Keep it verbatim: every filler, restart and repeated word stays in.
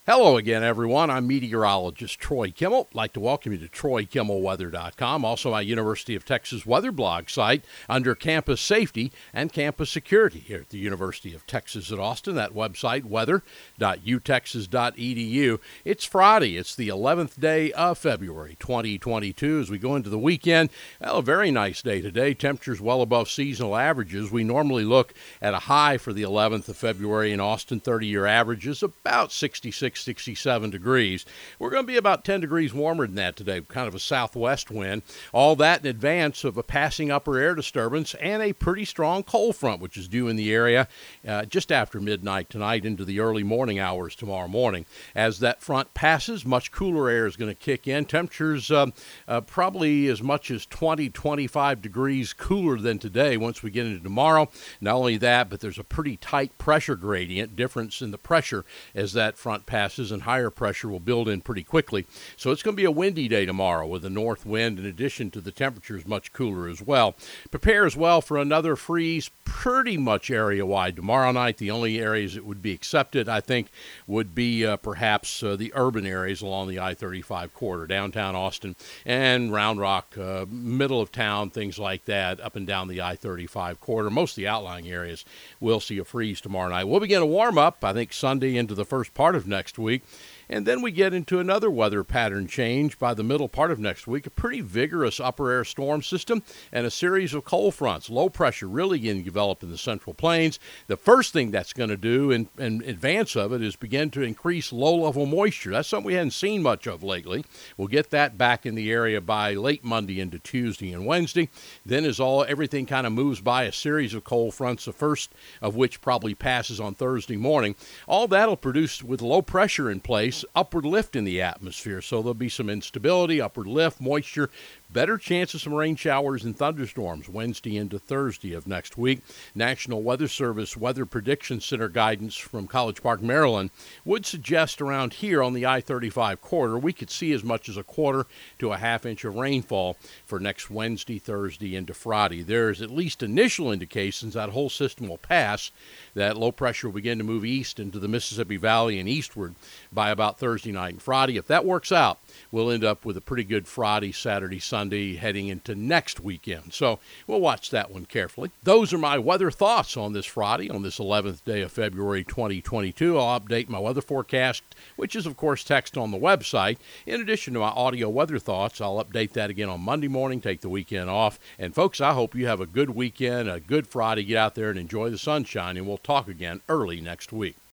Hello again, everyone. I'm meteorologist Troy Kimmel. I'd like to welcome you to Troy Kimmel Weather dot com, also my University of Texas weather blog site under campus safety and campus security here at the University of Texas at Austin. That website, weather dot u texas dot e d u. It's Friday. It's the eleventh day of February twenty twenty-two. As we go into the weekend, well, a very nice day today. Temperatures well above seasonal averages. We normally look at a high for the eleventh of February in Austin. thirty-year averages about sixty-six, sixty-seven degrees. We're going to be about ten degrees warmer than that today, kind of a southwest wind. All that in advance of a passing upper air disturbance and a pretty strong cold front, which is due in the area uh, just after midnight tonight into the early morning hours tomorrow morning. As that front passes, much cooler air is going to kick in. Temperatures um, uh, probably as much as twenty, twenty-five degrees cooler than today once we get into tomorrow. Not only that, but there's a pretty tight pressure gradient difference in the pressure as that front passes, and higher pressure will build in pretty quickly. So it's going to be a windy day tomorrow with a north wind in addition to the temperatures much cooler as well. Prepare as well for another freeze pretty much area-wide tomorrow night. The only areas that would be accepted, I think, would be uh, perhaps uh, the urban areas along the I thirty-five corridor, downtown Austin and Round Rock, uh, middle of town, things like that, up and down the I thirty-five corridor. Most of the outlying areas will see a freeze tomorrow night. We'll begin to warm up, I think, Sunday into the first part of next week. And then we get into another weather pattern change by the middle part of next week, a pretty vigorous upper air storm system and a series of cold fronts. Low pressure really getting developed in the Central Plains. The first thing that's going to do in, in advance of it is begin to increase low-level moisture. That's something we hadn't seen much of lately. We'll get that back in the area by late Monday into Tuesday and Wednesday. Then as all everything kind of moves by a series of cold fronts, the first of which probably passes on Thursday morning. All that'll produce, with low pressure in place, upward lift in the atmosphere. So there'll be some instability, upward lift, moisture, better chance of some rain showers and thunderstorms Wednesday into Thursday of next week. National Weather Service Weather Prediction Center guidance from College Park, Maryland, would suggest around here on the I thirty-five corridor, we could see as much as a quarter to a half inch of rainfall for next Wednesday, Thursday into Friday. There's at least initial indications that whole system will pass, that low pressure will begin to move east into the Mississippi Valley and eastward by about Thursday night and Friday. If that works out, we'll end up with a pretty good Friday, Saturday, Sunday heading into next weekend. So we'll watch that one carefully. Those are my weather thoughts on this Friday, on this eleventh day of February twenty twenty-two. I'll update my weather forecast, which is, of course, text on the website. In addition to my audio weather thoughts, I'll update that again on Monday morning, take the weekend off. And, folks, I hope you have a good weekend, a good Friday. Get out there and enjoy the sunshine, and we'll talk again early next week.